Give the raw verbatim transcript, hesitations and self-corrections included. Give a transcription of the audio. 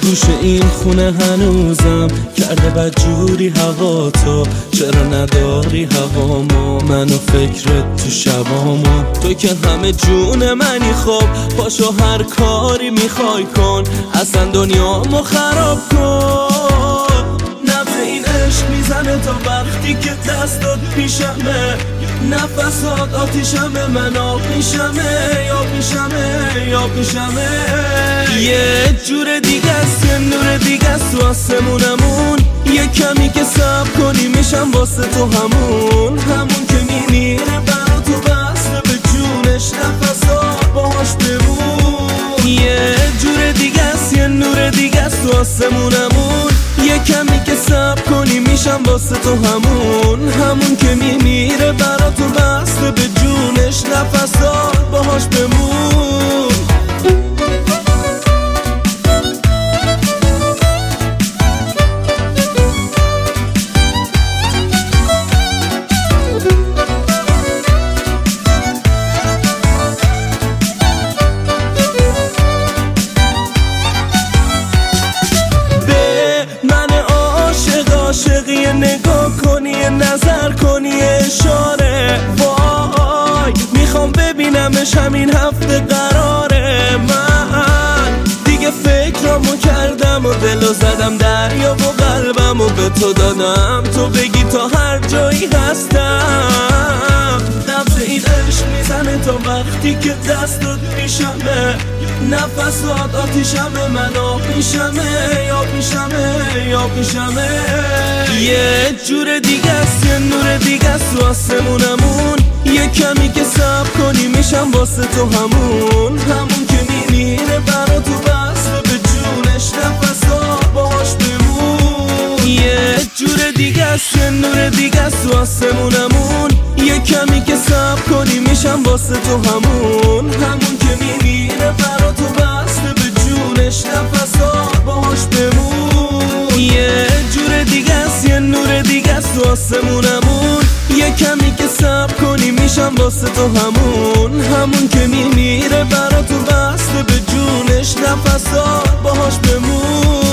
گوش این خونه هنوزم کرده بدجوری هوا تو، چرا نداری هوامو منو فکرت تو شبامو؟ تو که همه جون منی، خب پاشو هر کاری میخوای کن، اصلا دنیامو خراب کن. نبض این عشق میزنه تا وقتی که دستات پیشمه، نفسات آتیشمه، من آب میشمه، یاب میشمه، یاب میشمه. یه جور دیگه است، یه نور دیگه است تو آسمونمون، یه کمی که صبر کنی میشم واسه تو همون، همون که میمیره برا تو بسته به جونش، نفسات باهاش بمون. یه جور دیگه است، یه نور دیگه است تو آسمونمون، یه کمی که صبر کنی میشم واسه تو همون، همون که میمیره برا تو بسته به جونش، نفسات باهاش بمون. عاشقی نگاه کنی، نظر کنی، اشاره، وای میخوام ببینمش همین هفته قراره. من دیگه فکرامو کردم و دلو زدم دریا و قلبمو به تو دادم، تو بگی تا هر جایی هستم. نبض این عشق میزنه تا وقتی که دستات پیشمه، نفسات آتیشمه، من آب میشمه، یاب میشمه، یاب میشمه. یه جور دیگه است، یه نور دیگه است تو آسمونمون، یه کمی که صبر کنی میشم واسه تو همون، همون که میمیره برا تو بسته به جونش، نفسات باهاش بمون. یه جور دیگه است، یه نور دیگه است تو آسمونمون، یه کمی که صبر کنی میشم واسه تو همون، همون که میمیره برا تو بسته به جونش، نفسات باهاش بمون. یه جور دیگه است، یه نور دیگه است تو آسمونمون، یه کمی که صبر کنی میشم واسه تو همون، همون که میمیره برا تو بسته به جونش، نفسات باهاش بمون.